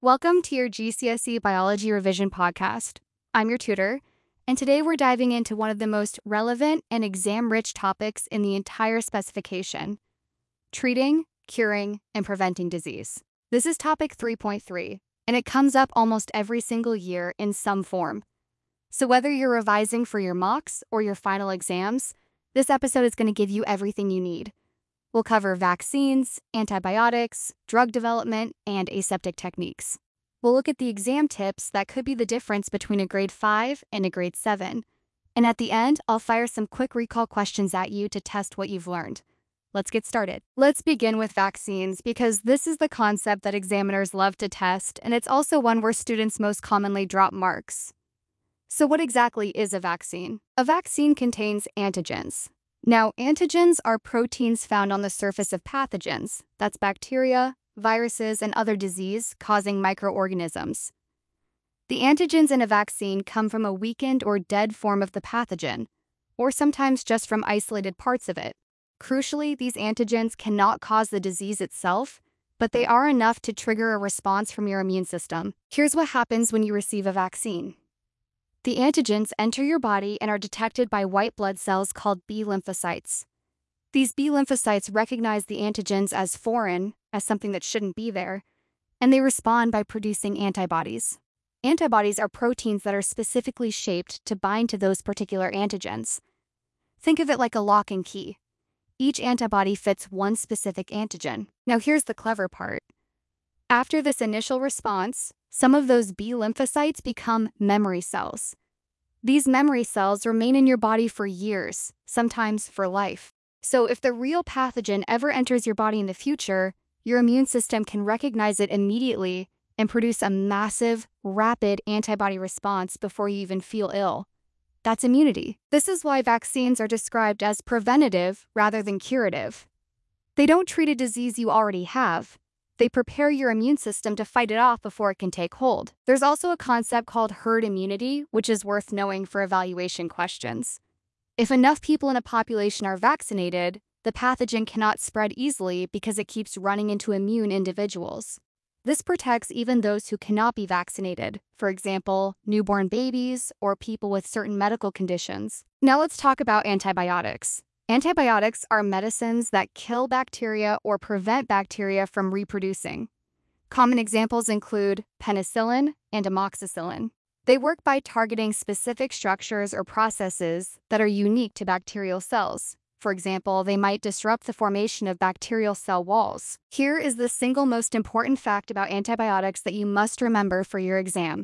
Welcome to your GCSE Biology Revision podcast. I'm your tutor, and today we're diving into one of the most relevant and exam-rich topics in the entire specification: treating, curing, and preventing disease. This is topic 3.3, and it comes up almost every single year in some form. So whether you're revising for your mocks or your final exams, this episode is going to give you everything you need. We'll cover vaccines, antibiotics, drug development, and aseptic techniques. We'll look at the exam tips that could be the difference between a grade 5 and a grade 7. And at the end, I'll fire some quick recall questions at you to test what you've learned. Let's get started. Let's begin with vaccines because this is the concept that examiners love to test, and it's also one where students most commonly drop marks. So what exactly is a vaccine? A vaccine contains antigens. Now, antigens are proteins found on the surface of pathogens. That's bacteria, viruses, and other disease-causing microorganisms. The antigens in a vaccine come from a weakened or dead form of the pathogen, or sometimes just from isolated parts of it. Crucially, these antigens cannot cause the disease itself, but they are enough to trigger a response from your immune system. Here's what happens when you receive a vaccine. The antigens enter your body and are detected by white blood cells called B lymphocytes. These B lymphocytes recognize the antigens as foreign, as something that shouldn't be there, and they respond by producing antibodies. Antibodies are proteins that are specifically shaped to bind to those particular antigens. Think of it like a lock and key. Each antibody fits one specific antigen. Now here's the clever part. After this initial response, some of those B lymphocytes become memory cells. These memory cells remain in your body for years, sometimes for life. So if the real pathogen ever enters your body in the future, your immune system can recognize it immediately and produce a massive, rapid antibody response before you even feel ill. That's immunity. This is why vaccines are described as preventative rather than curative. They don't treat a disease you already have. They prepare your immune system to fight it off before it can take hold. There's also a concept called herd immunity, which is worth knowing for evaluation questions. If enough people in a population are vaccinated, the pathogen cannot spread easily because it keeps running into immune individuals. This protects even those who cannot be vaccinated, for example, newborn babies or people with certain medical conditions. Now let's talk about antibiotics. Antibiotics are medicines that kill bacteria or prevent bacteria from reproducing. Common examples include penicillin and amoxicillin. They work by targeting specific structures or processes that are unique to bacterial cells. For example, they might disrupt the formation of bacterial cell walls. Here is the single most important fact about antibiotics that you must remember for your exam.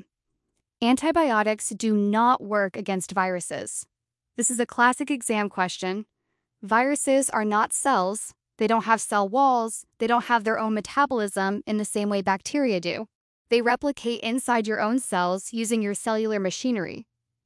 Antibiotics do not work against viruses. This is a classic exam question. Viruses are not cells. They don't have cell walls. They don't have their own metabolism in the same way bacteria do. They replicate inside your own cells using your cellular machinery.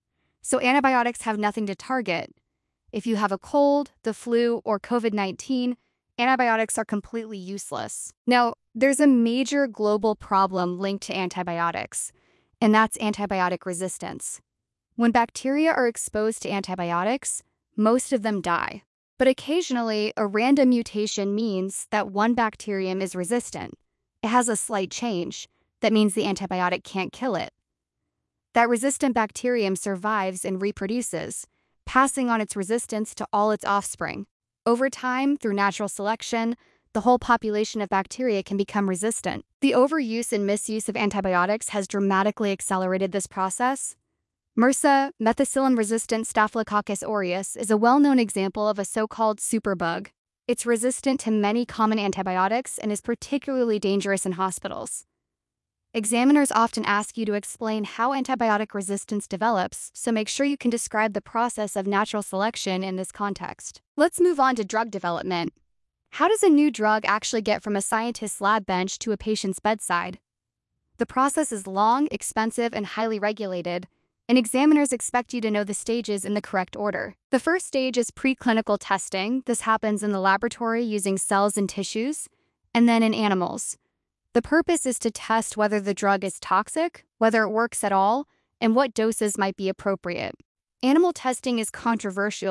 So antibiotics have nothing to target. If you have a cold, the flu, or COVID-19, antibiotics are completely useless. Now, there's a major global problem linked to antibiotics, and that's antibiotic resistance. When bacteria are exposed to antibiotics, most of them die. But occasionally, a random mutation means that one bacterium is resistant. It has a slight change. That means the antibiotic can't kill it. That resistant bacterium survives and reproduces, passing on its resistance to all its offspring. Over time, through natural selection, the whole population of bacteria can become resistant. The overuse and misuse of antibiotics has dramatically accelerated this process. MRSA, methicillin-resistant Staphylococcus aureus, is a well-known example of a so-called superbug. It's resistant to many common antibiotics and is particularly dangerous in hospitals. Examiners often ask you to explain how antibiotic resistance develops, so make sure you can describe the process of natural selection in this context. Let's move on to drug development. How does a new drug actually get from a scientist's lab bench to a patient's bedside? The process is long, expensive, and highly regulated, and examiners expect you to know the stages in the correct order. The first stage is preclinical testing. This happens in the laboratory using cells and tissues, and then in animals. The purpose is to test whether the drug is toxic, whether it works at all, and what doses might be appropriate. Animal testing is controversial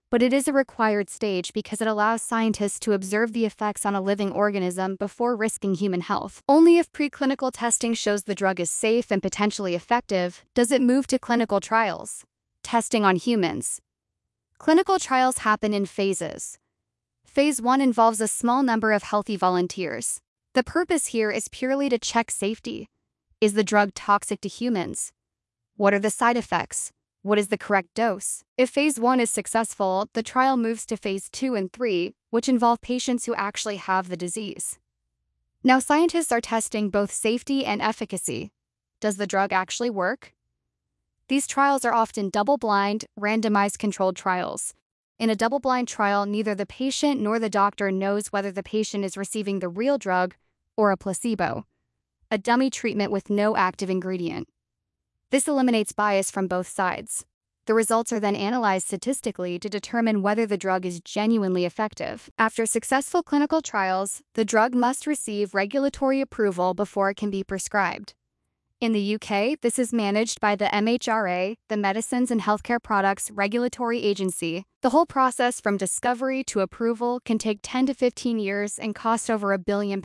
but it is a required stage because it allows scientists to observe the effects on a living organism before risking human health. Only if preclinical testing shows the drug is safe and potentially effective does it move to clinical trials. Testing on humans. Clinical trials happen in phases. Phase 1 involves a small number of healthy volunteers. The purpose here is purely to check safety. Is the drug toxic to humans? What are the side effects? What is the correct dose? If phase 1 is successful, the trial moves to phase 2 and 3, which involve patients who actually have the disease. Now, scientists are testing both safety and efficacy. Does the drug actually work? These trials are often double-blind, randomized controlled trials. In a double-blind trial, neither the patient nor the doctor knows whether the patient is receiving the real drug or a placebo, a dummy treatment with no active ingredient. This eliminates bias from both sides. The results are then analyzed statistically to determine whether the drug is genuinely effective. After successful clinical trials, the drug must receive regulatory approval before it can be prescribed. In the UK, this is managed by the MHRA, the Medicines and Healthcare Products Regulatory Agency. The whole process from discovery to approval can take 10 to 15 years and cost over £1 billion.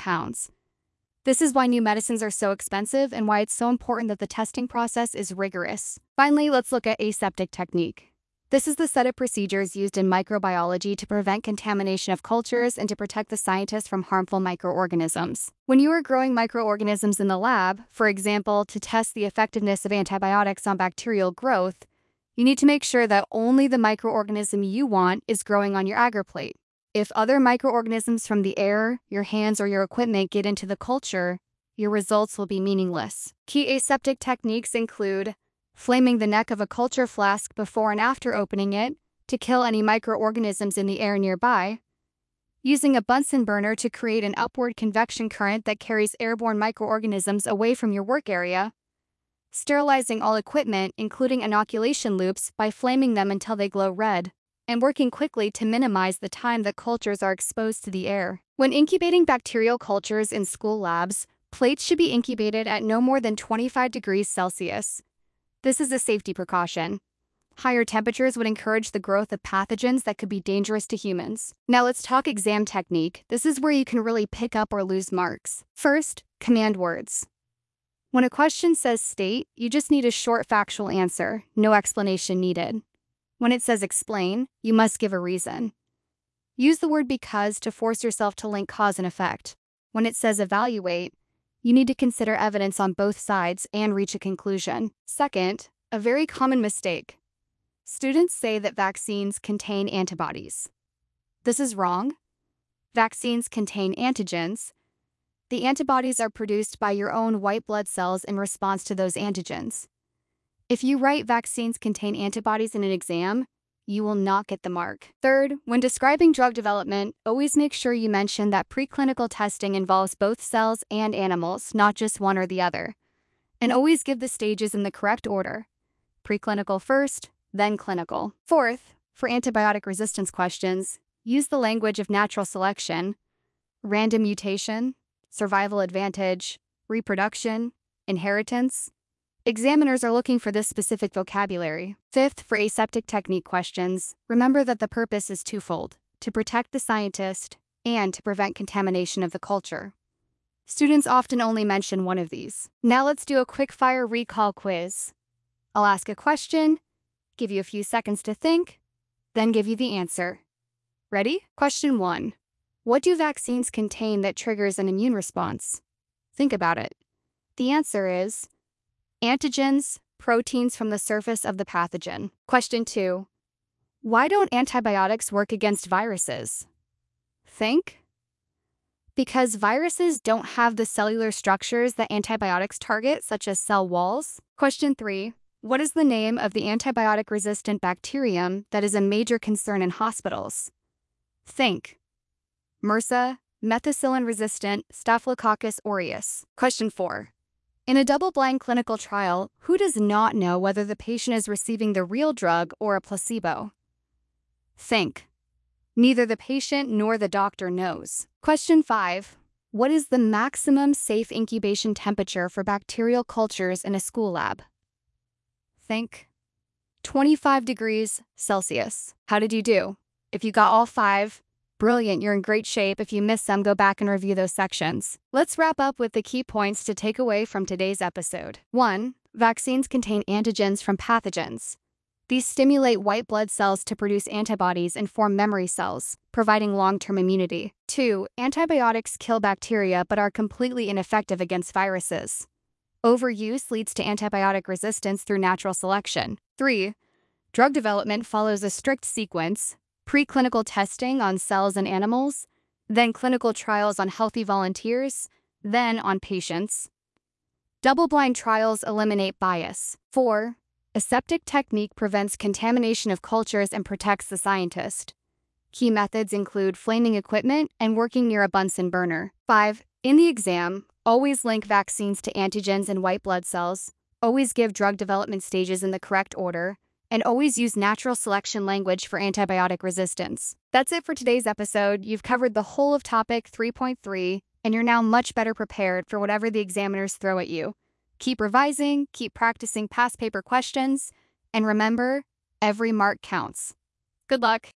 This is why new medicines are so expensive and why it's so important that the testing process is rigorous. Finally, let's look at aseptic technique. This is the set of procedures used in microbiology to prevent contamination of cultures and to protect the scientists from harmful microorganisms. When you are growing microorganisms in the lab, for example, to test the effectiveness of antibiotics on bacterial growth, you need to make sure that only the microorganism you want is growing on your agar plate. If other microorganisms from the air, your hands, or your equipment get into the culture, your results will be meaningless. Key aseptic techniques include flaming the neck of a culture flask before and after opening it to kill any microorganisms in the air nearby, using a Bunsen burner to create an upward convection current that carries airborne microorganisms away from your work area, sterilizing all equipment, including inoculation loops, by flaming them until they glow red, and working quickly to minimize the time that cultures are exposed to the air. When incubating bacterial cultures in school labs, plates should be incubated at no more than 25 degrees Celsius. This is a safety precaution. Higher temperatures would encourage the growth of pathogens that could be dangerous to humans. Now let's talk exam technique. This is where you can really pick up or lose marks. First, command words. When a question says state, you just need a short factual answer, no explanation needed. When it says explain, you must give a reason. Use the word because to force yourself to link cause and effect. When it says evaluate, you need to consider evidence on both sides and reach a conclusion. Second, a very common mistake. Students say that vaccines contain antibodies. This is wrong. Vaccines contain antigens. The antibodies are produced by your own white blood cells in response to those antigens. If you write vaccines contain antibodies in an exam, you will not get the mark. Third, when describing drug development, always make sure you mention that preclinical testing involves both cells and animals, not just one or the other. And always give the stages in the correct order. Preclinical first, then clinical. Fourth, for antibiotic resistance questions, use the language of natural selection, random mutation, survival advantage, reproduction, inheritance. Examiners are looking for this specific vocabulary. Fifth, for aseptic technique questions, remember that the purpose is twofold: to protect the scientist and to prevent contamination of the culture. Students often only mention one of these. Now let's do a quick-fire recall quiz. I'll ask a question, give you a few seconds to think, then give you the answer. Ready? Question 1. What do vaccines contain that triggers an immune response? Think about it. The answer is antigens, proteins from the surface of the pathogen. Question 2. Why don't antibiotics work against viruses? Think. Because viruses don't have the cellular structures that antibiotics target, such as cell walls. Question 3. What is the name of the antibiotic-resistant bacterium that is a major concern in hospitals? Think. MRSA, methicillin-resistant Staphylococcus aureus. Question 4. In a double-blind clinical trial, who does not know whether the patient is receiving the real drug or a placebo? Think. Neither the patient nor the doctor knows. Question 5. What is the maximum safe incubation temperature for bacterial cultures in a school lab? Think. 25 degrees Celsius. How did you do? If you got all 5, brilliant, you're in great shape. If you missed some, go back and review those sections. Let's wrap up with the key points to take away from today's episode. 1. Vaccines contain antigens from pathogens. These stimulate white blood cells to produce antibodies and form memory cells, providing long-term immunity. 2. Antibiotics kill bacteria but are completely ineffective against viruses. Overuse leads to antibiotic resistance through natural selection. 3. Drug development follows a strict sequence: preclinical testing on cells and animals, then clinical trials on healthy volunteers, then on patients. Double-blind trials eliminate bias. 4. Aseptic technique prevents contamination of cultures and protects the scientist. Key methods include flaming equipment and working near a Bunsen burner. 5. In the exam, always link vaccines to antigens and white blood cells, always give drug development stages in the correct order, and always use natural selection language for antibiotic resistance. That's it for today's episode. You've covered the whole of topic 3.3, and you're now much better prepared for whatever the examiners throw at you. Keep revising, keep practicing past paper questions, and remember, every mark counts. Good luck.